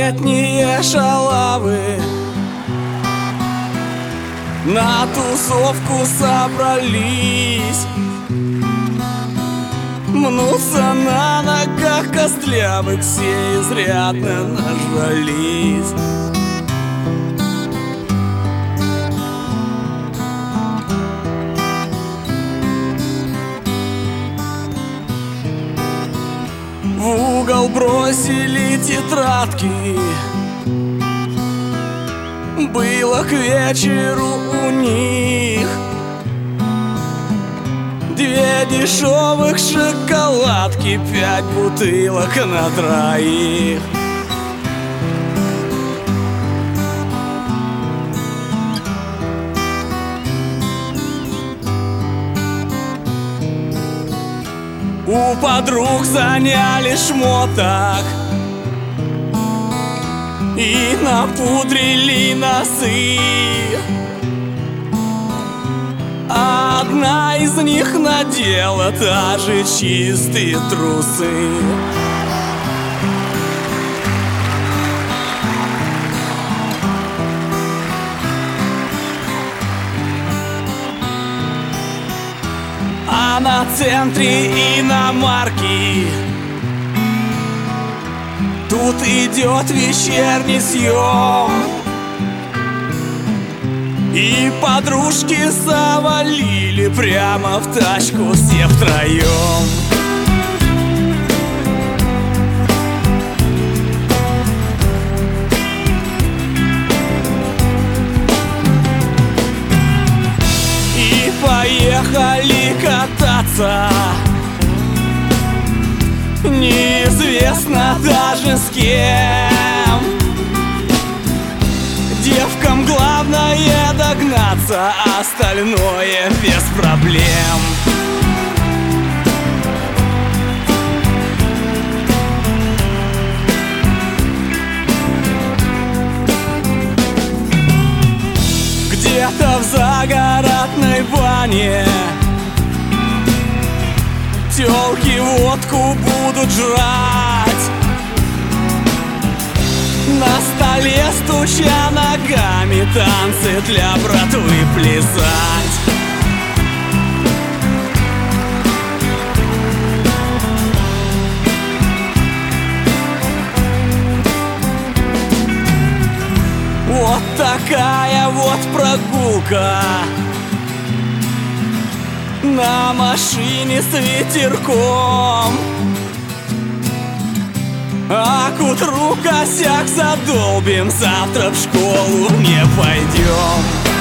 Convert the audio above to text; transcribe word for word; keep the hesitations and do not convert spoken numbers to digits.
Летние шалавы на тусовку собрались, мнутся на ногах костлявых, все изрядно нажрались. В угол бросили тетрадки, было к вечеру у них две дешевых шоколадки, пять бутылок на троих. У подруг заняли шмоток и напудрили носы. Одна из них надела даже чистые трусы. А на центре иномарки тут идет вечерний съем, и подружки завалили прямо в тачку все втроем. И поехали кататься, неизвестно даже с кем. Девкам главное догнаться, остальное без проблем. Где-то в загородной бане тёлки водку будут жрать, на столе стуча ногами, танцы для братвы плясать. Вот такая вот прогулка на машине с ветерком, а к утру косяк задолбим, завтра в школу не пойдем.